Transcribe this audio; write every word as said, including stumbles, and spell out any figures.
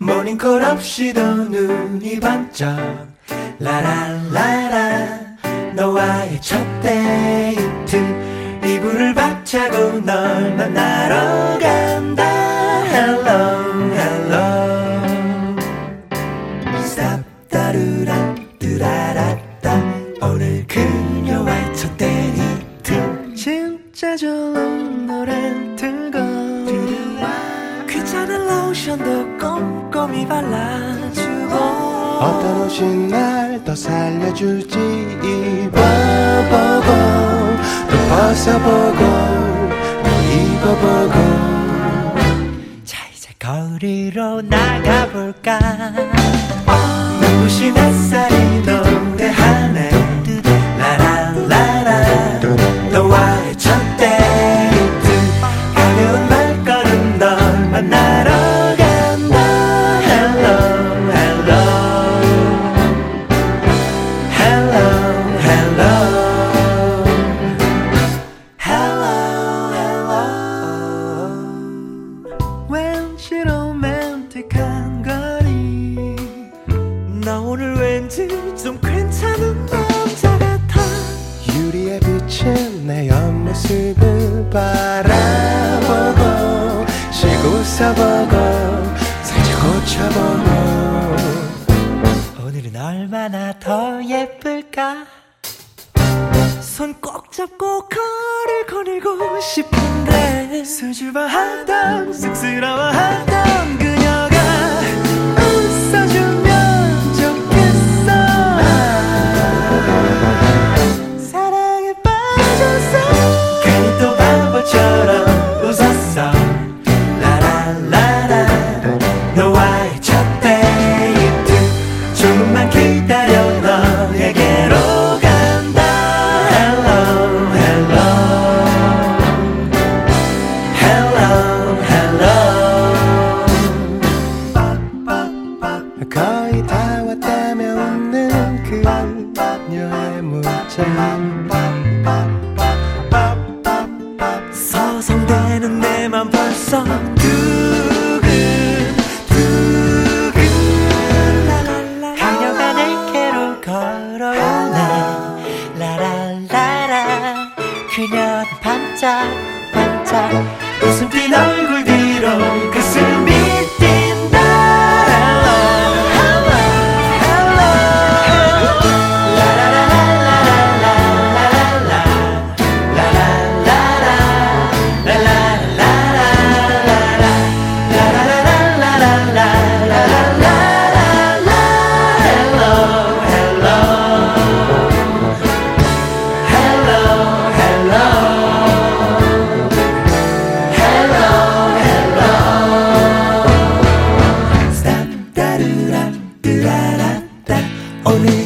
모닝콜 없이도 눈이 번쩍 라라라라 너와의 첫 데이트 이불을 박차고 널 만나러 간다 Hello hello Stop 따르란 뚜라라따 오늘 그녀와의 첫 데이트 진짜 좋은 노래 틀고 귀찮은 로션도 꼼꼼히 발라주고 어떤 옷이 날 더 살려줄지 입어보고 또 벗어보고 또 입어보고 자 이제 거리로 나가볼까 눈부신 햇살이 노래하네 라라라라 너와의 첫 데이트 가벼운 발걸음 널 만나러 간다 Hello hello Hello hello Hello hello 왠지 로맨틱한 거리 나 오늘 왠지 좀 괜찮은 남자 같아 유리에 비친 내 옆모습을 바라보고 쉬고 서보고 살짝 고쳐보고 오늘은 얼마나 더 예쁠까 손 꼭 잡고 거리를 거닐고 싶은데 수줍어하던 쑥스러워하던 그녀가 웃어주면 좋겠어 사랑에 빠졌어 괜히 또 바보처럼 웃었어 라라라라 너와의 첫 데이트 조금만 기다려 너에게로 간다 Hello hello Hello hello 거의 다 왔다며 웃는 그녀의 문자 서성대는 내 맘 벌써 두근 두근 라라라 그녀가 내게로 걸어오네 라라라라 그녀는 반짝 반짝 웃음 띤 얼굴 뒤로 가슴이 뛴다 Hello hello hello 라라라라라라라라라 라라라라 오늘